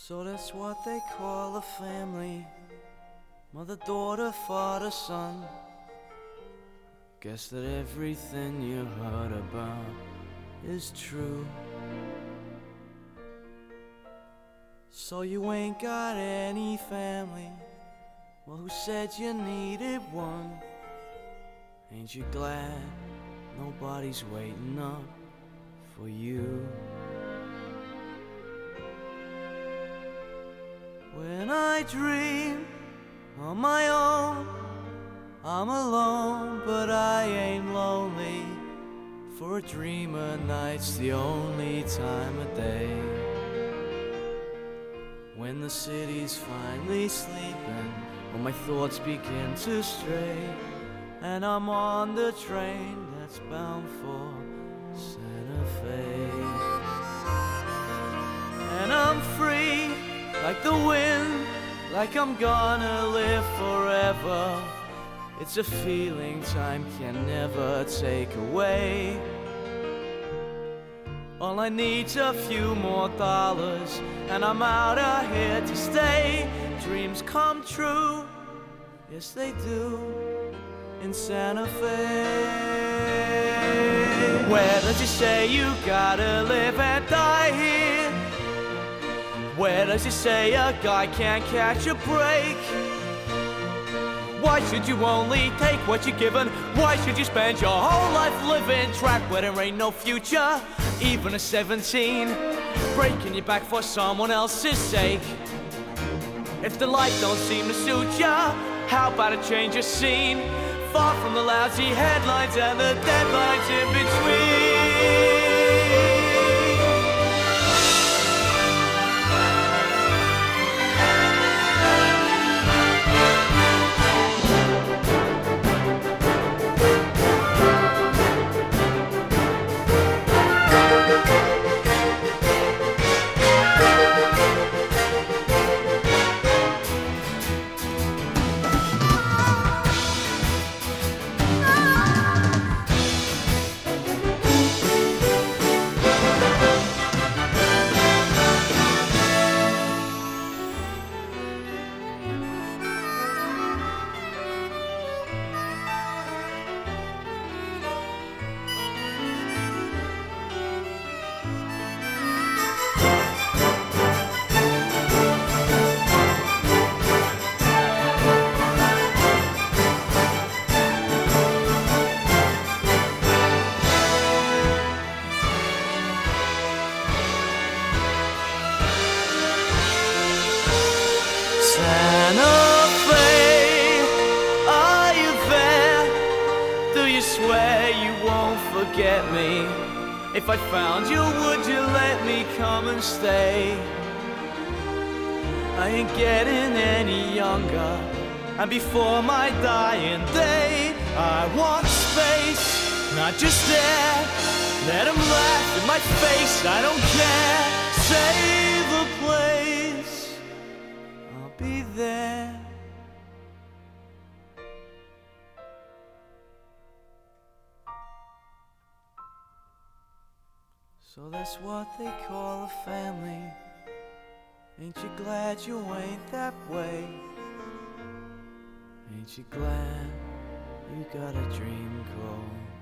So that's what they call a family. Mother, daughter, father, son. Guess that everything you heard about is true. So you ain't got any family. Well, who said you needed one? Ain't you glad nobody's waiting up for you? When I dream on my own, I'm alone, but I ain't lonely. For a dreamer, night's the only time of day when the city's finally sleeping, when my thoughts begin to stray, and I'm on the train that's bound for Santa Fe. And I'm free like the wind, like I'm gonna live forever. It's a feeling time can never take away. All I need's a few more dollars, and I'm out of here to stay. Dreams come true, yes they do, in Santa Fe. Where does it say you gotta live and die here? Where does it say a guy can't catch a break? Why should you only take what you're given? Why should you spend your whole life living trapped where there ain't no future? Even at 17, breaking your back for someone else's sake. If the life don't seem to suit ya, how about a change of scene? Far from the lousy headlines and the deadlines in between. Santa Fe, are you there? Do you swear you won't forget me? If I found you, would you let me come and stay? I ain't getting any younger, and before my dying day, I want space, not just air. Let 'em laugh in my face, I don't care. Save a place, I'll be there. So that's what they call a family. Ain't you glad you ain't that way? Ain't you glad you got a dream called